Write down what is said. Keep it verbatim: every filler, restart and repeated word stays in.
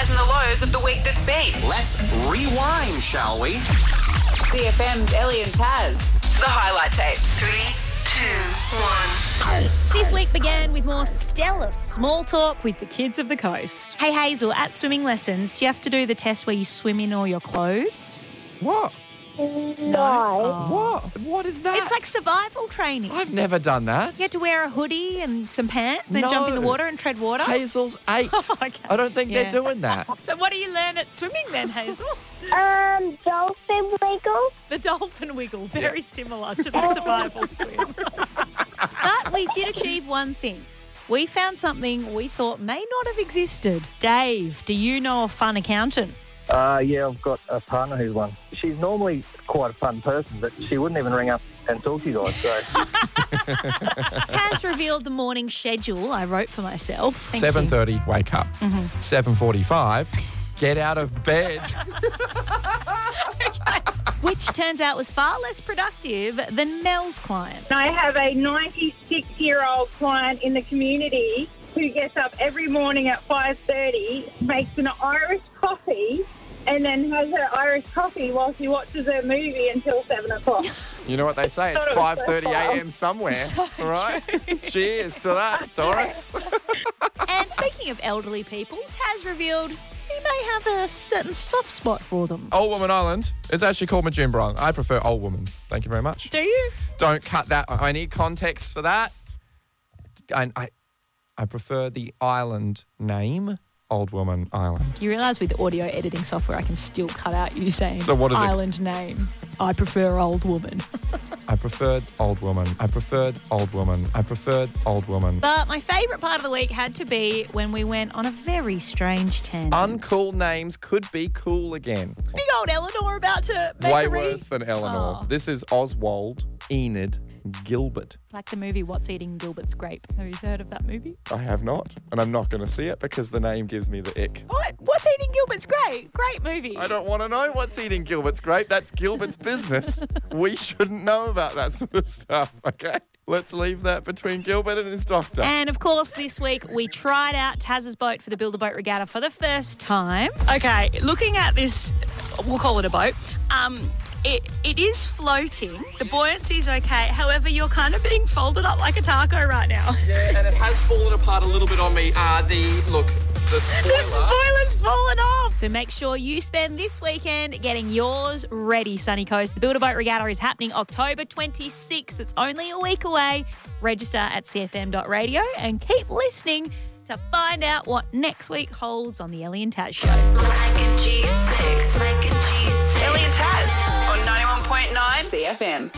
highs and the lows of the week that's been. Let's rewind, shall we? C F M's Ellie and Taz. The highlight tapes. Three, two, one. This week began with more stellar small talk with the kids of the coast. Hey Hazel, at swimming lessons, do you have to do the test where you swim in all your clothes? What? No. What? What is that? It's like survival training. I've never done that. You have to wear a hoodie and some pants, and then No. jump in the water and tread water. Hazel's eight. Okay. I don't think Yeah. they're doing that. So what do you learn at swimming then, Hazel? Um, dolphin wiggle. The dolphin wiggle, very similar to the survival swim. But we did achieve one thing. We found something we thought may not have existed. Dave, do you know a fun accountant? Uh, yeah, I've got a partner who's one. She's normally quite a fun person, but she wouldn't even ring up and talk to you guys. So Taz revealed the morning schedule I wrote for myself. Thank seven you. thirty, wake up. Mm-hmm. seven forty-five, get out of bed. Which turns out was far less productive than Mel's client. I have a ninety-six-year-old client in the community who gets up every morning at five thirty, makes an Irish coffee, and then has her Irish coffee while she watches her movie until seven o'clock. You know what they say? It's Thought it was five so thirty fun. a.m. somewhere, So all right? Cheers to that, Doris. And speaking of elderly people, Taz revealed he may have a certain soft spot for them. Old Woman Island. It's actually called Majimbrong. I prefer Old Woman. Thank you very much. Do you? Don't cut that. I need context for that. I, I, I prefer the island name, Old Woman Island. You realise with audio editing software, I can still cut out you saying So what is it? island name. I prefer old woman. I preferred Old Woman. I preferred Old Woman. I preferred Old Woman. But my favourite part of the week had to be when we went on a very strange tangent. Uncool names could be cool again. Big old Eleanor about to make Way a read. worse than Eleanor. Oh. This is Oswald, Enid, Gilbert. Like the movie What's Eating Gilbert's Grape. Have you heard of that movie? I have not, and I'm not going to see it because the name gives me the ick. What? What's Eating Gilbert's Grape? Great movie. I don't want to know what's eating Gilbert's grape. That's Gilbert's business. We shouldn't know about that sort of stuff, okay? Let's leave that between Gilbert and his doctor. And of course, this week we tried out Taz's boat for the Build a Boat Regatta for the first time. Okay, looking at this, we'll call it a boat. Um, it it is floating. The buoyancy's okay. However, you're kind of being folded up like a taco right now. Yeah, and it has fallen apart a little bit on me. Uh, the, look, the spoiler. The spoiler's fallen off. So make sure you spend this weekend getting yours ready, Sunny Coast. The Build a Boat Regatta is happening October twenty-sixth. It's only a week away. Register at c f m dot radio and keep listening to find out what next week holds on the Ellie and Taz Show. Like a G six. Like a G six. Ellie and Taz on ninety-one point nine C F M.